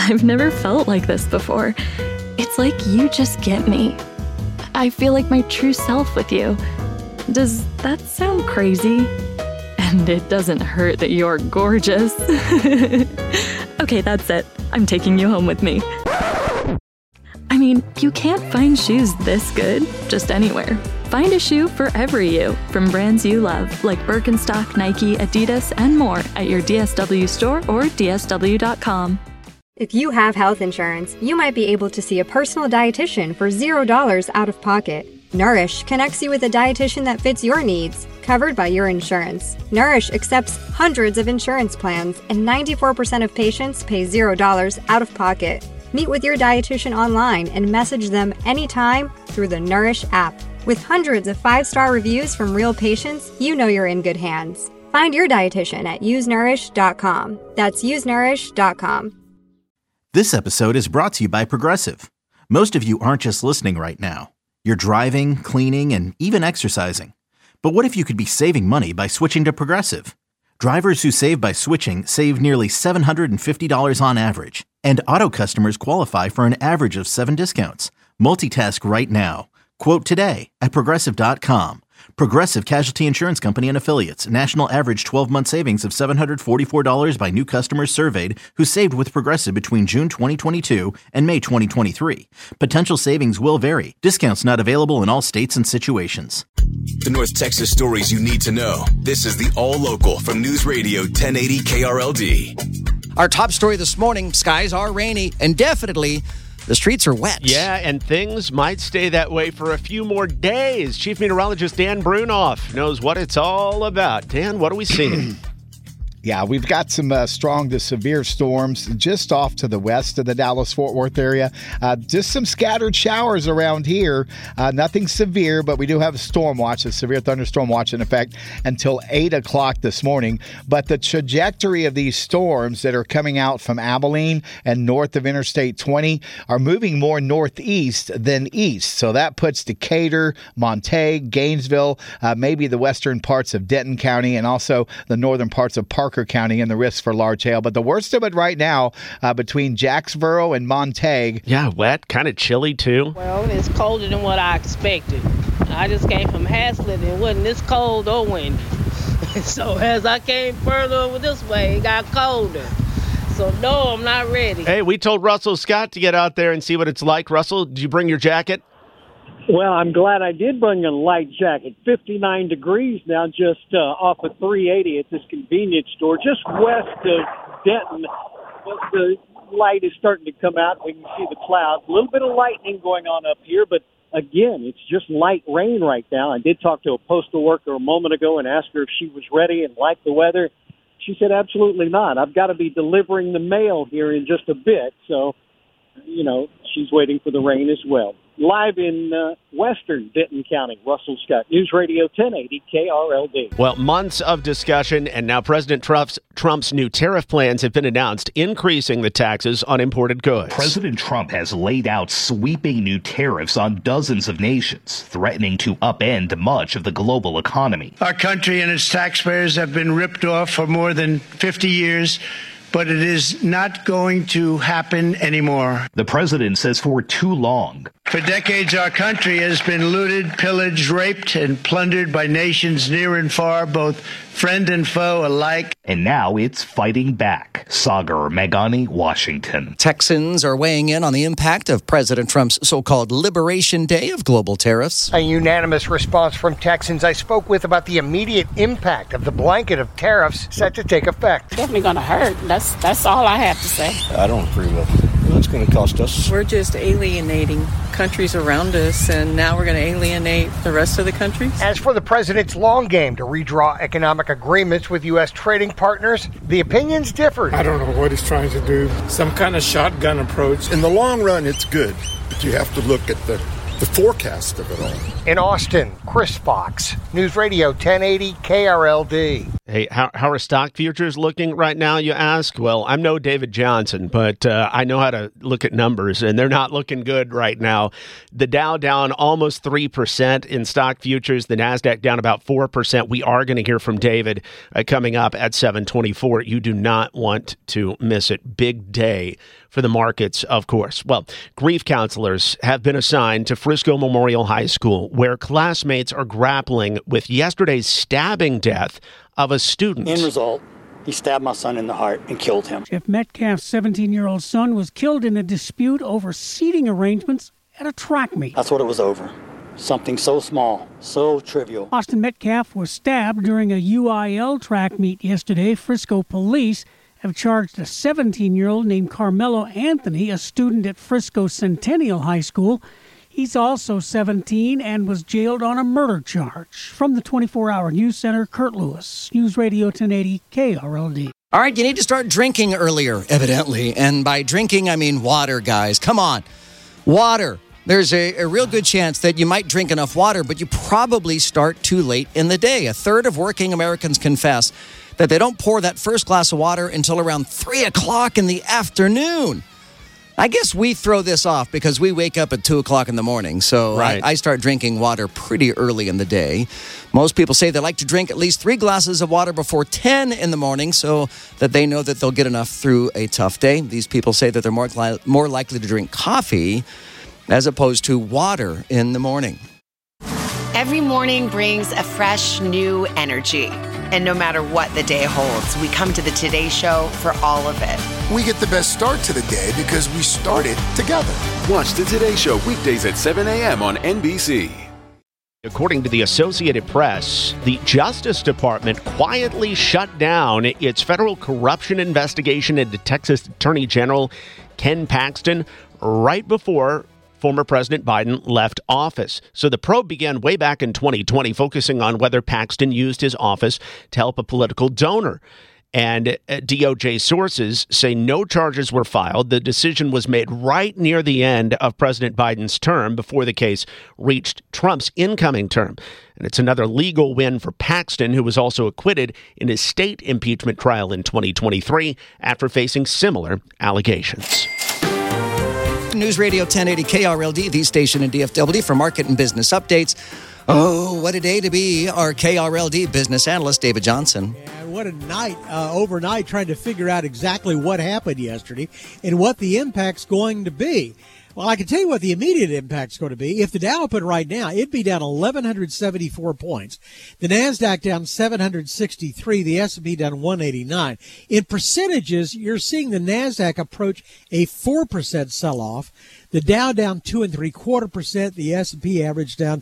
I've never felt like this before. It's like you just get me. I feel like my true self with you. Does that sound crazy? And it doesn't hurt that you're gorgeous. Okay, that's it. I'm taking you home with me. I mean, you can't find shoes this good just anywhere. Find a shoe for every you from brands you love, like Birkenstock, Nike, Adidas, and more at your DSW store or DSW.com. If you have health insurance, you might be able to see a personal dietitian for $0 out of pocket. Nourish connects you with a dietitian that fits your needs, covered by your insurance. Nourish accepts hundreds of insurance plans, and 94% of patients pay $0 out of pocket. Meet with your dietitian online and message them anytime through the Nourish app. With hundreds of 5-star reviews from real patients, you know you're in good hands. Find your dietitian at usenourish.com. That's usenourish.com. This episode is brought to you by Progressive. Most of you aren't just listening right now. You're driving, cleaning, and even exercising. But what if you could be saving money by switching to Progressive? Drivers who save by switching save nearly $750 on average. And auto customers qualify for an average of 7 discounts. Multitask right now. Quote today at Progressive.com. Progressive Casualty Insurance Company and Affiliates. National average 12-month savings of $744 by new customers surveyed who saved with Progressive between June 2022 and May 2023. Potential savings will vary. Discounts not available in all states and situations. The North Texas stories you need to know. This is the All Local from News Radio 1080 KRLD. Our top story this morning, skies are rainy and definitely the streets are wet. Yeah, and things might stay that way for a few more days. Chief Meteorologist Dan Brunoff knows what it's all about. Dan, what are we seeing? Yeah, we've got some strong to severe storms just off to the west of the Dallas-Fort Worth area. Just some scattered showers around here. Nothing severe, but we do have a storm watch, a severe thunderstorm watch in effect until 8 o'clock this morning. But the trajectory of these storms that are coming out from Abilene and north of Interstate 20 are moving more northeast than east. So that puts Decatur, Montague, Gainesville, maybe the western parts of Denton County, and also the northern parts of Parker County and the risk for large hail. But the worst of it right now between Jacksboro and Montague. Yeah, wet, kind of chilly too. Well, it's colder than what I expected. I just came from Haslett. It wasn't this cold or windy. So as I came further over this way, it got colder. So no, I'm not ready. Hey, we told Russell Scott to get out there and see what it's like. Russell, did you bring your jacket? Well, I'm glad I did bring a light jacket. 59 degrees now, just off of 380 at this convenience store, just west of Denton. But the light is starting to come out. We can see the clouds. A little bit of lightning going on up here, but again, it's just light rain right now. I did talk to a postal worker a moment ago and asked her if she was ready and liked the weather. She said, absolutely not. I've got to be delivering the mail here in just a bit. So, you know, she's waiting for the rain as well. Live in western Denton County, Russell Scott, News Radio 1080 KRLD. Well, months of discussion, and now President Trump's new tariff plans have been announced, increasing the taxes on imported goods. President Trump has laid out sweeping new tariffs on dozens of nations, threatening to upend much of the global economy. Our country and its taxpayers have been ripped off for more than 50 years. But it is not going to happen anymore. The president says for too long. For decades, our country has been looted, pillaged, raped, and plundered by nations near and far, both friend and foe alike. And now it's fighting back. Sagar Meghani, Washington. Texans are weighing in on the impact of President Trump's so-called Liberation Day of global tariffs. A unanimous response from Texans I spoke with about the immediate impact of the blanket of tariffs set to take effect. Definitely going to hurt. That's all I have to say. I don't agree with it. It's going to cost us. We're just alienating countries around us, and now we're going to alienate the rest of the countries. As for the president's long game to redraw economic agreements with U.S. trading partners, the opinions differed. I don't know what he's trying to do. Some kind of shotgun approach. In the long run, it's good, but you have to look at the forecast of it all. In Austin, Chris Fox, News Radio 1080 KRLD. Hey, how are stock futures looking right now, you ask? Well, I'm no David Johnson, but I know how to look at numbers, and they're not looking good right now. The Dow down almost 3% in stock futures. The NASDAQ down about 4%. We are going to hear from David coming up at 7:24. You do not want to miss it. Big day for the markets, of course. Well, grief counselors have been assigned to Frisco Memorial High School, where classmates are grappling with yesterday's stabbing death of a student. End result, he stabbed my son in the heart and killed him. Jeff Metcalf's 17-year-old son was killed in a dispute over seating arrangements at a track meet. That's what it was over. Something so small, so trivial. Austin Metcalf was stabbed during a UIL track meet yesterday. Frisco police have charged a 17-year-old named Carmelo Anthony, a student at Frisco Centennial High School. He's also 17 and was jailed on a murder charge. From the 24-Hour News Center, Kurt Lewis, News Radio 1080 KRLD. All right, you need to start drinking earlier, evidently. And by drinking, I mean water, guys. Come on. Water. There's a real good chance that you might drink enough water, but you probably start too late in the day. A third of working Americans confess that they don't pour that first glass of water until around 3 o'clock in the afternoon. I guess we throw this off because we wake up at 2 o'clock in the morning. So right. I start drinking water pretty early in the day. Most people say they like to drink at least 3 glasses of water before 10 in the morning so that they know that they'll get enough through a tough day. These people say that they're more likely to drink coffee as opposed to water in the morning. Every morning brings a fresh, new energy. And no matter what the day holds, we come to the Today Show for all of it. We get the best start to the day because we started together. Watch the Today Show weekdays at 7 a.m. on NBC. According to the Associated Press, the Justice Department quietly shut down its federal corruption investigation into Texas Attorney General Ken Paxton right before former President Biden left office. So the probe began way back in 2020, focusing on whether Paxton used his office to help a political donor. And DOJ sources say no charges were filed. The decision was made right near the end of President Biden's term before the case reached Trump's incoming term. And it's another legal win for Paxton, who was also acquitted in his state impeachment trial in 2023 after facing similar allegations. News Radio 1080 KRLD, the station in DFW, for market and business updates. Oh, what a day to be our KRLD business analyst, David Johnson. Yeah, what a night, overnight, trying to figure out exactly what happened yesterday and what the impact's going to be. Well, I can tell you what the immediate impact's going to be. If the Dow opened right now, it'd be down 1,174 points. The NASDAQ down 763, the S&P down 189. In percentages, you're seeing the NASDAQ approach a 4% sell-off. The Dow down 2.75%. The S&P average down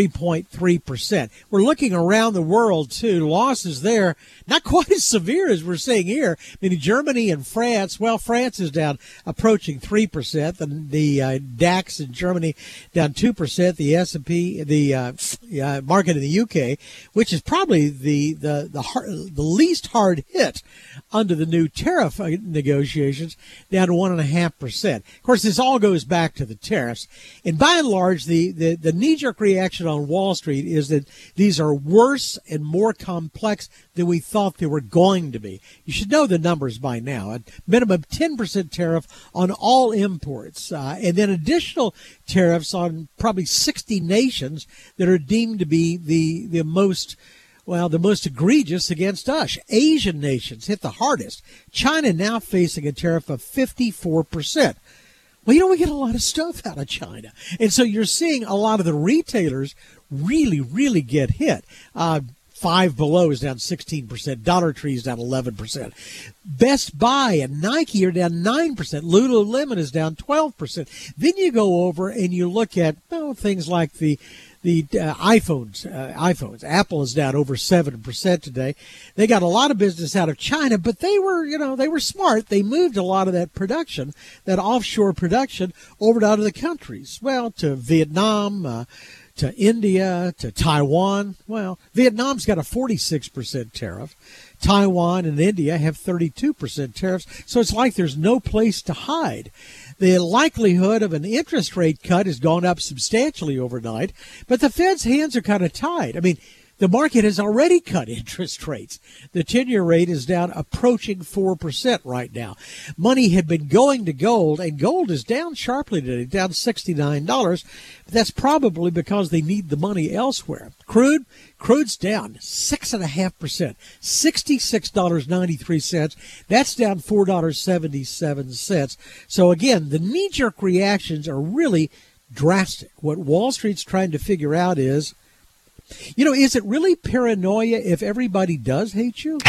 3.3%. We're looking around the world too. Losses there, not quite as severe as we're seeing here. I mean, in Germany and France, well, France is down approaching 3%. The DAX in Germany down 2%. The S&P, the market in the UK, which is probably the least hard hit under the new tariff negotiations, down to 1.5%. Of course, this all goes back to the tariffs. And by and large, the knee-jerk reaction on Wall Street is that these are worse and more complex than we thought they were going to be. You should know the numbers by now. A minimum 10% tariff on all imports, and then additional tariffs on probably 60 nations that are deemed to be the most egregious against us. Asian nations hit the hardest. China now facing a tariff of 54%. Well, we get a lot of stuff out of China. And so you're seeing a lot of the retailers really, really get hit. Five Below is down 16%. Dollar Tree is down 11%. Best Buy and Nike are down 9%. Lululemon is down 12%. Then you go over and you look at things like the iPhones. Apple is down over 7% today. They got a lot of business out of China, but they were smart. They moved a lot of that production, that offshore production, over to other countries. Well, to Vietnam, to India, to Taiwan. Well, Vietnam's got a 46% tariff. Taiwan and India have 32% tariffs. So it's like there's no place to hide. The likelihood of an interest rate cut has gone up substantially overnight, but the Fed's hands are kind of tied. I mean, The market has already cut interest rates. The 10-year rate is down approaching 4% right now. Money had been going to gold, and gold is down sharply today, down $69. But that's probably because they need the money elsewhere. Crude's down 6.5%, $66.93. That's down $4.77. So again, the knee-jerk reactions are really drastic. What Wall Street's trying to figure out is, is it really paranoia if everybody does hate you?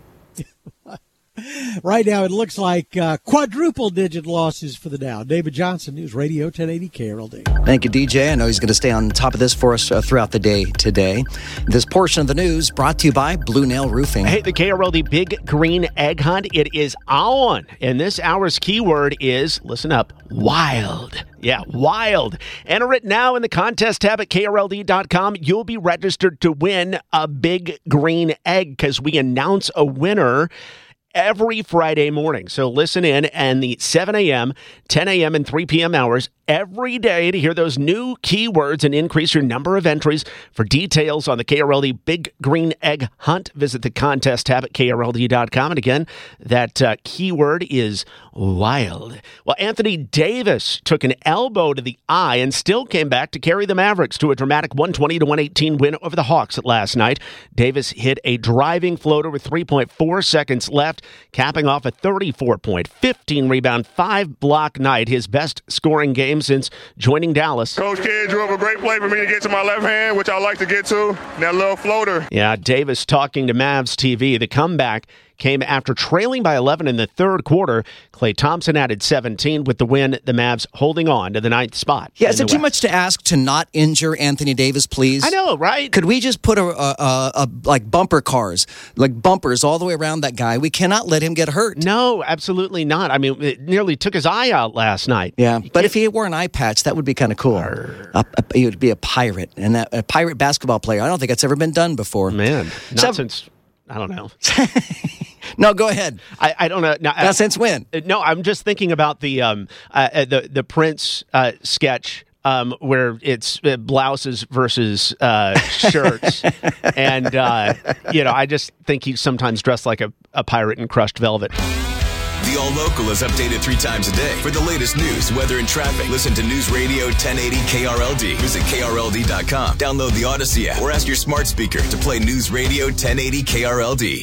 Right now, it looks like quadruple-digit losses for the Dow. David Johnson, News Radio 1080 KRLD. Thank you, DJ. I know he's going to stay on top of this for us throughout the day today. This portion of the news brought to you by Blue Nail Roofing. Hey, the KRLD Big Green Egg Hunt, it is on. And this hour's keyword is, listen up, wild. Yeah, wild. Enter it now in the contest tab at KRLD.com. You'll be registered to win a big green egg because we announce a winner every Friday morning. So listen in, and the 7 a.m., 10 a.m., and 3 p.m. hours every day to hear those new keywords and increase your number of entries. For details on the KRLD Big Green Egg Hunt, visit the contest tab at KRLD.com. And again, that keyword is wild. Well, Anthony Davis took an elbow to the eye and still came back to carry the Mavericks to a dramatic 120-118 win over the Hawks last night. Davis hit a driving floater with 3.4 seconds left, capping off a 34-point, 15-rebound, 5-block night, his best scoring game since joining Dallas. Coach Kidd drew up a great play for me to get to my left hand, which I like to get to, that little floater. Yeah, Davis talking to Mavs TV. The comeback came after trailing by 11 in the third quarter. Klay Thompson added 17 with the win. The Mavs holding on to the 9th spot. Yeah, is it too much to ask to not injure Anthony Davis, please? I know, right? Could we just put like bumper cars, like bumpers all the way around that guy? We cannot let him get hurt. No, absolutely not. I mean, it nearly took his eye out last night. Yeah, but if he wore an eye patch, that would be kind of cool. He would be a pirate, and a pirate basketball player. I don't think that's ever been done before. Man, not since, I don't know. No, go ahead. I don't know. Not since when? No, I'm just thinking about the Prince sketch where it's blouses versus shirts, and I just think he's sometimes dressed like a pirate in crushed velvet. The All Local is updated 3 times a day. For the latest news, weather, and traffic, listen to News Radio 1080 KRLD. Visit KRLD.com. Download the Odyssey app or ask your smart speaker to play News Radio 1080 KRLD.